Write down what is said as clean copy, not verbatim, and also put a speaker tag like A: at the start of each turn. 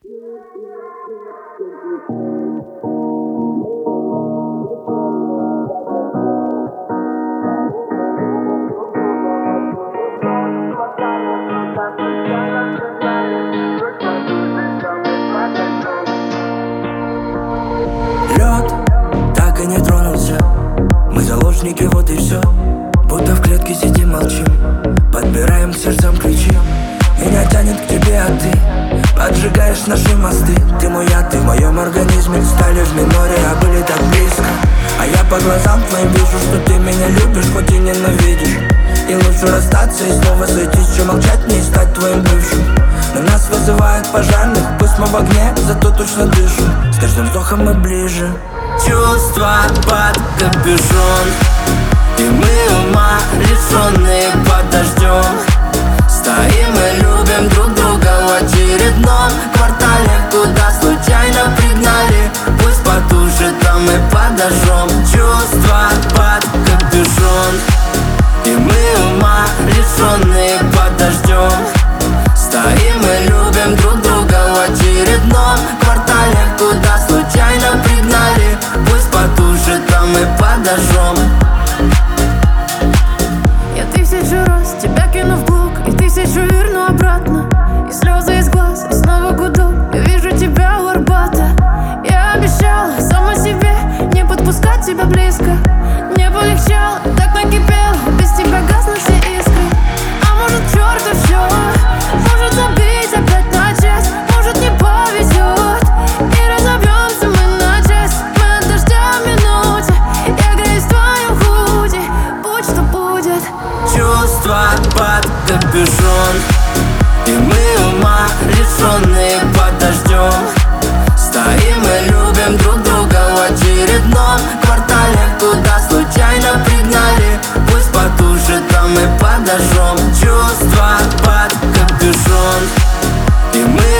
A: Лед так и не тронулся. Мы заложники, вот и все. Будто в клетке сидим, молчим. Подбираем к сердцам ключи. Меня тянет к тебе, а ты поджигаешь наши мосты. Ты мой яд, ты в моем организме. Стали в миноре, а были так близко. А я по глазам твоим вижу, что ты меня любишь, хоть и ненавидишь. И лучше расстаться и снова сойтись, чем молчать мне и стать твоим бывшим. Но нас вызывают пожарных, пусть мы в огне, зато точно дышим. С каждым вздохом мы ближе.
B: Чувства под капюшон, и мы ума лишённые под дождем. Стоим и любим друг друга в очередном квартале, куда случайно пригнали. Пусть потушит, а мы подожжем. Чувства под капюшон, и мы ума лишённые под дождем. Стоим и любим друг друга в очередном квартале, куда случайно пригнали. Пусть потушит, а мы подожжем.
C: Я тысячу раз тебя кину в блок, и тысячу верну обратно. И слезы из глаз, и снова гудок. Я вижу тебя у Арбата. Я обещала сама себе не подпускать тебя близко. Не полегчало, так накипело, без тебя гаснут все искры. А может, черт и все, может забить опять на часть, может не повезет, и разобьемся мы на часть. Мы от дождя в минуте, я греюсь в твоем худи, будь что будет.
B: Чувства под капюшон, и мы ума лишённые под дождем. Стоим и любим друг друга в очередном квартале, куда случайно пригнали. Пусть потушит, а мы подожжем. Чувства под капюшон, и мы